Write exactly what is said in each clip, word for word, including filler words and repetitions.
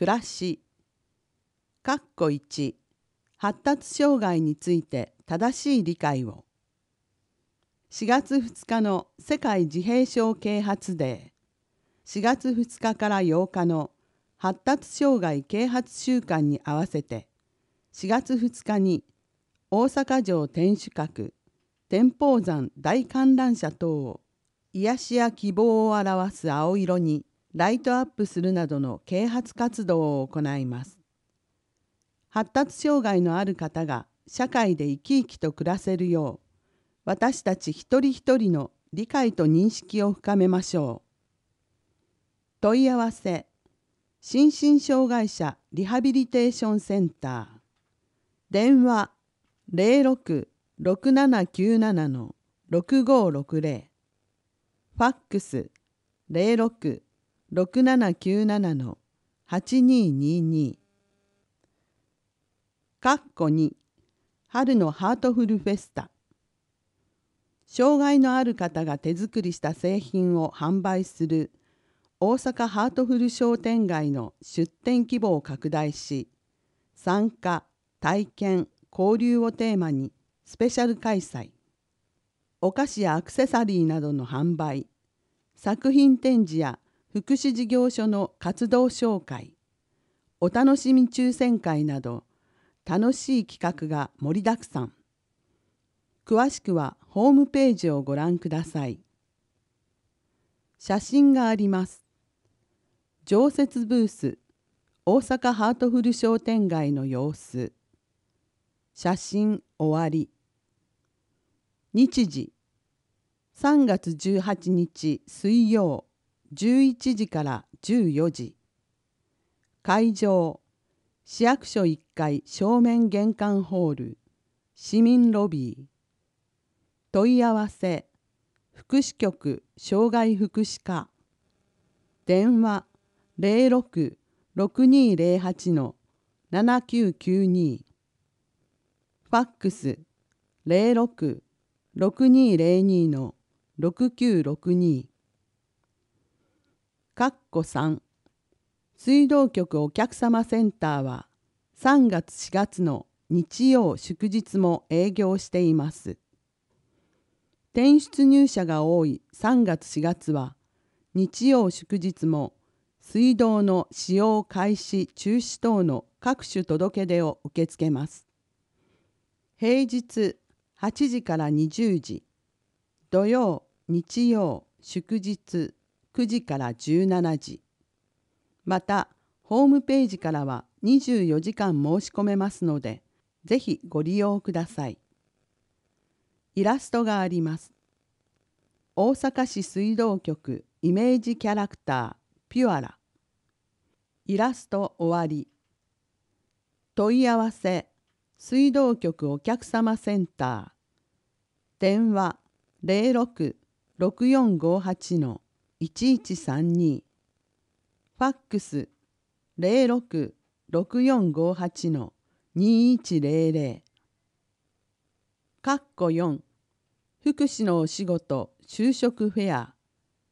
暮らし。かっこいち、発達障害について正しい理解を。しがつふつかの世界自閉症啓発デー、しがつふつかからようかの発達障害啓発週間に合わせて、しがつふつかに大阪城天守閣、天保山大観覧車等を癒しや希望を表す青色にライトアップするなどの啓発活動を行います。発達障害のある方が社会で生き生きと暮らせるよう、私たち一人一人の理解と認識を深めましょう。問い合わせ、心身障害者リハビリテーションセンター、電話ゼロろく ろくななきゅうなな ろくごろくゼロ、ファックスゼロろく ろくななきゅうなな はちににに。かっこに、春のハートフルフェスタ。障害のある方が手作りした製品を販売する大阪ハートフル商店街の出店規模を拡大し、参加、体験、交流をテーマにスペシャル開催。お菓子やアクセサリーなどの販売、作品展示や福祉事業所の活動紹介、お楽しみ抽選会など楽しい企画が盛りだくさん。詳しくはホームページをご覧ください。写真があります。常設ブース、大阪ハートフル商店街の様子。写真終わり。日時、さんがつじゅうはちにち水曜、じゅういちじからじゅうよじ。会場、市役所いっかい正面玄関ホール、市民ロビー。問い合わせ、福祉局障害福祉課。電話ゼロろく ろくにゼロはち ななきゅうきゅうに。ファックスゼロろく ろくにゼロに ろくきゅうろくに。かっこさん、水道局お客様センターはさんがつしがつの日曜祝日も営業しています。転出入社が多いさんがつしがつは日曜祝日も水道の使用開始中止等の各種届け出を受け付けます。平日はちじからにじゅうじ、土曜、日曜、祝日くじからじゅうしちじ。また、ホームページからはにじゅうよじかん申し込めますので、ぜひご利用ください。イラストがあります。大阪市水道局イメージキャラクターピュアラ。イラスト終わり。問い合わせ、水道局お客様センター。電話ゼロろく ろくよんごはち いちいちさんに。ファックスゼロろく ろくよんごはち にいちゼロゼロ。かっこよん、福祉のお仕事就職フェア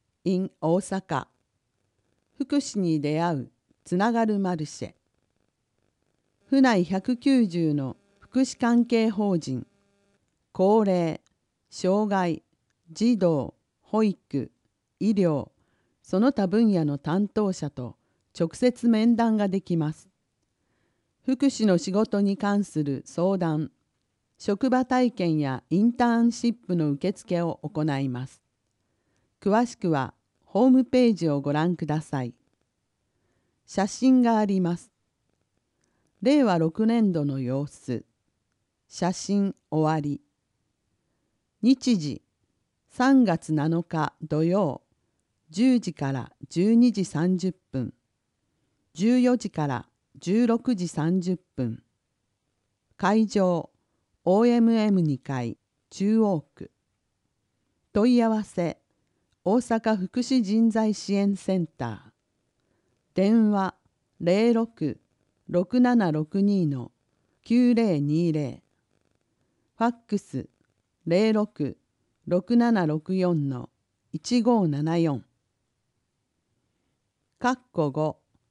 in 大阪。福祉に出会うつながるマルシェ。府内ひゃくきゅうじゅうの福祉関係法人、高齢、障害、児童、保育、医療、その他分野の担当者と直接面談ができます。福祉の仕事に関する相談、職場体験やインターンシップの受付を行います。詳しくはホームページをご覧ください。写真があります。れいわろくねんどの様子。写真終わり。日時、さんがつなのか土曜、じゅうじからじゅうにじさんじゅっぷん、じゅうよじからじゅうろくじさんじゅっぷん。会場、オーエムエムにかい中央区。問い合わせ、大阪福祉人材支援センター。電話ゼロろく ろくななろくに きゅうゼロにゼロ。ファックスゼロろく ろくななろくよん いちごななよん。かっこご、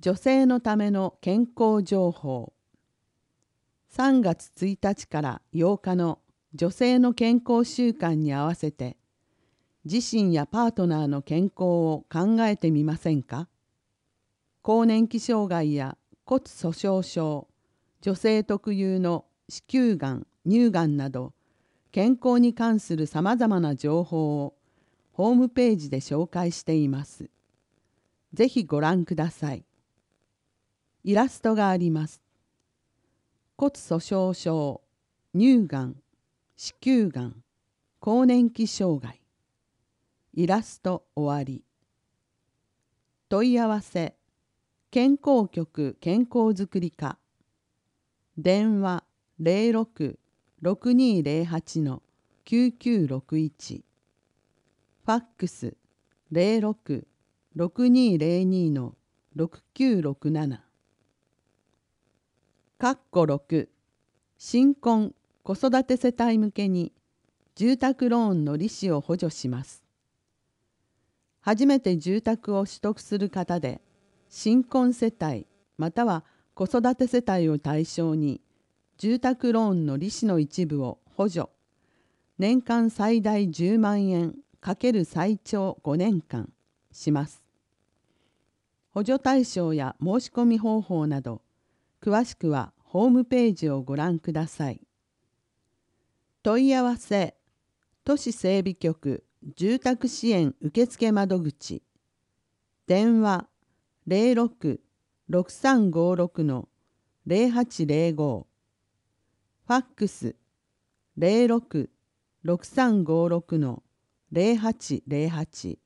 女性のための健康情報。さんがつついたちからようかの女性の健康週間に合わせて、自身やパートナーの健康を考えてみませんか？更年期障害や骨粗しょう症、女性特有の子宮がん、乳がんなど、健康に関するさまざまな情報をホームページで紹介しています。ぜひご覧ください。イラストがあります。骨粗しょう症、乳がん、子宮がん、更年期障害。イラスト終わり。問い合わせ、健康局健康づくり課。電話ゼロろく ろくにーゼロはち きゅうきゅうろくいち。ファックスゼロろく ろくにーゼロに ろくきゅうろくなな。かっころく、新婚子育て世帯向けに住宅ローンの利子を補助します。初めて住宅を取得する方で、新婚世帯または子育て世帯を対象に住宅ローンの利子の一部を補助、年間最大じゅうまんえん×最長ごねんかんします。補助対象や申し込み方法など、詳しくはホームページをご覧ください。問い合わせ、都市整備局住宅支援受付窓口。電話ゼロろく ろくさんごろく ゼロはちゼロご。ファックスゼロろく ろくさんごろく ゼロはちゼロはち。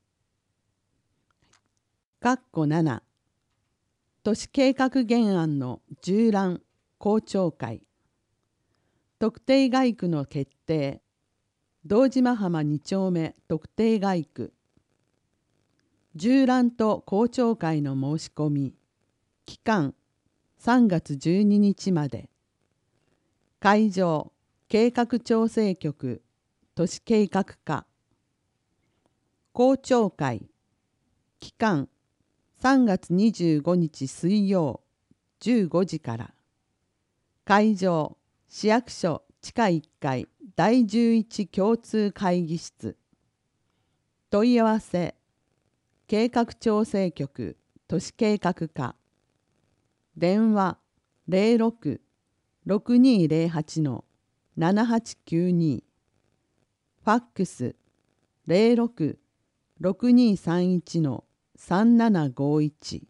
かっこなな。都市計画原案の縦覧公聴会。特定街区の決定。堂島浜に丁目特定街区。縦覧と公聴会の申し込み。期間さんがつじゅうににちまで。会場計画調整局都市計画課。公聴会期間さんがつにじゅうごにち水曜じゅうごじから。会場市役所地下いっかいだいじゅういち共通会議室。問い合わせ計画調整局都市計画課。電話ゼロろく ろくにーゼロはち ななはちきゅうに。ファックスゼロろく ろくにーさんいち さんななごいち。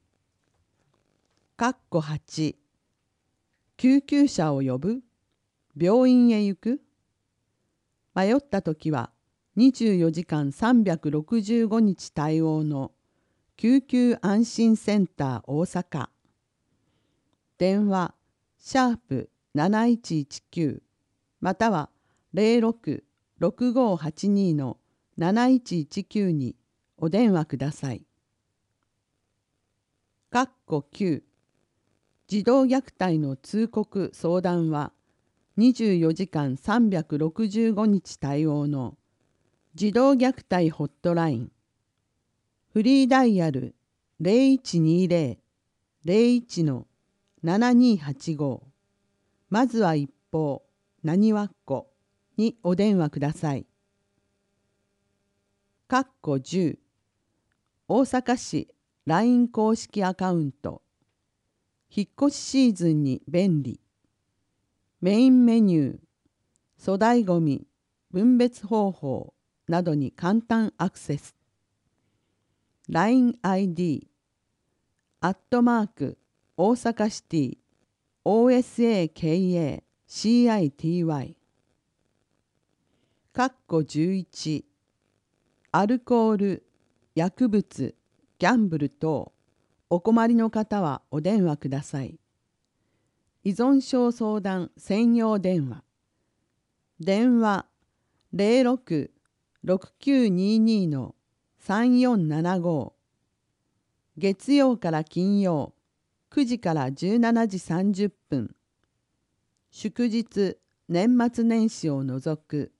かっこはち。救急車を呼ぶ？病院へ行く？迷ったときはにじゅうよじかんさんびゃくろくじゅうごにち対応の救急安心センター大阪。電話シャープなないちいちきゅうまたはゼロろく ろくごはちに なないちいちきゅうにお電話ください。かっこきゅう。児童虐待の通告相談はにじゅうよじかんさんびゃくろくじゅうごにち対応の児童虐待ホットライン。フリーダイヤルゼロいちにーゼロ ゼロいち ななにーはちご。まずは一報なにわっこにお電話ください。かっこじゅう。大阪市 ライン 公式アカウント。引っ越しシーズンに便利。メインメニュー、粗大ごみ、分別方法などに簡単アクセス。ライン アイディー、アットマーク、大阪シティ、オーエスエーケーエーシーアイティーワイ。かっこじゅういち。アルコール、薬物、ギャンブル等、お困りの方はお電話ください。依存症相談専用電話。電話ゼロろく ろくきゅうにーにー さんよんななご。月曜から金曜くじからじゅうしちじさんじゅっぷん。祝日、年末年始を除く